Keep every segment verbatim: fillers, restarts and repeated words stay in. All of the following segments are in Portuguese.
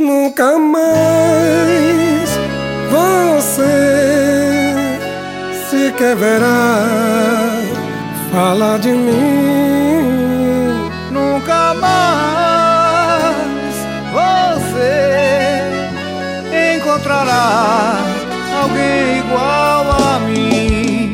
Nunca mais você sequer verá falar de mim. Nunca mais você encontrará alguém igual a mim.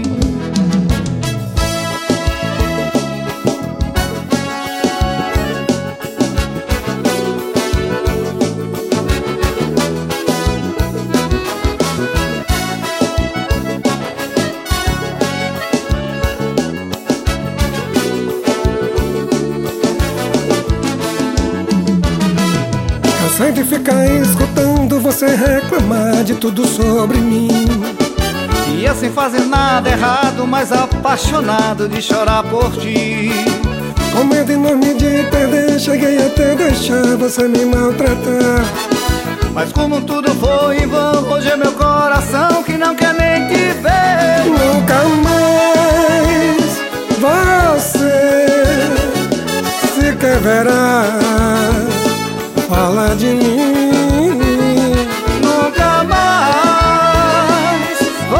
Cansei de ficar escutando você reclamar de tudo sobre mim. E eu sem fazer nada errado, mas apaixonado de chorar por ti. Com medo enorme de perder, cheguei até deixar você me maltratar. Mas como tudo foi em vão, hoje é meu coração que não quer nem te ver. Nunca mais você sequer verá falar de mim. Nunca mais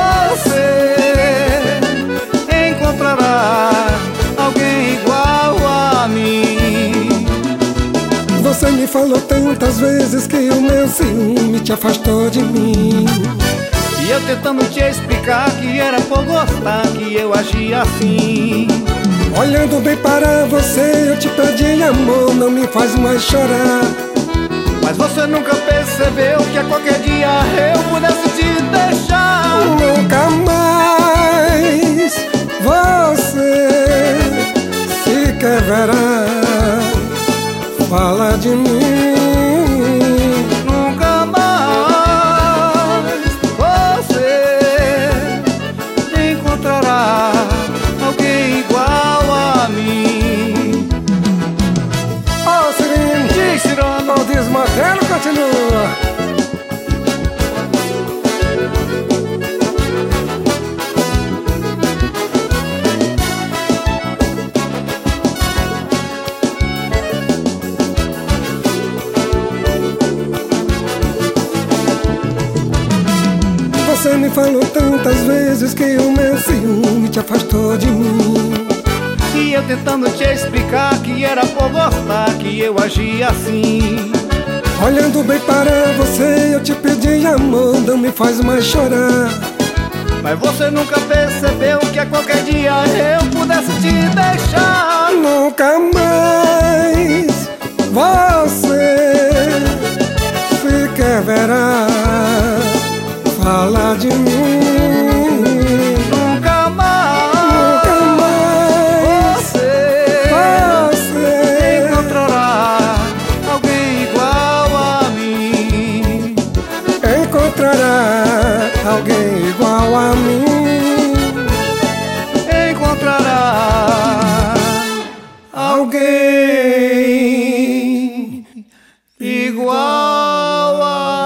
você encontrará alguém igual a mim. Você me falou tantas vezes que o meu ciúme te afastou de mim. E eu tentando te explicar que era por gostar que eu agia assim. Olhando bem para você, eu te pedi amor, não me faz mais chorar. Mas você nunca percebeu que a qualquer dia eu pudesse te deixar. Nunca mais você sequer verá falar de mim. Nunca mais você encontrará alguém igual a mim. Ó, Cirino, Diz, Cirano, o desmantelo continua. Você me falou tantas vezes que o meu ciúme te afastou de mim. E eu tentando te explicar que era por gostar que eu agia assim. Olhando bem para você, eu te pedi amor, não me faz mais chorar. Mas você nunca percebeu que a qualquer dia eu pudesse te deixar. Nunca mais você sequer verá falar de mim. Nunca mais, Nunca mais você, você encontrará alguém igual a mim. encontrará alguém igual a mim. Encontrará Alguém igual a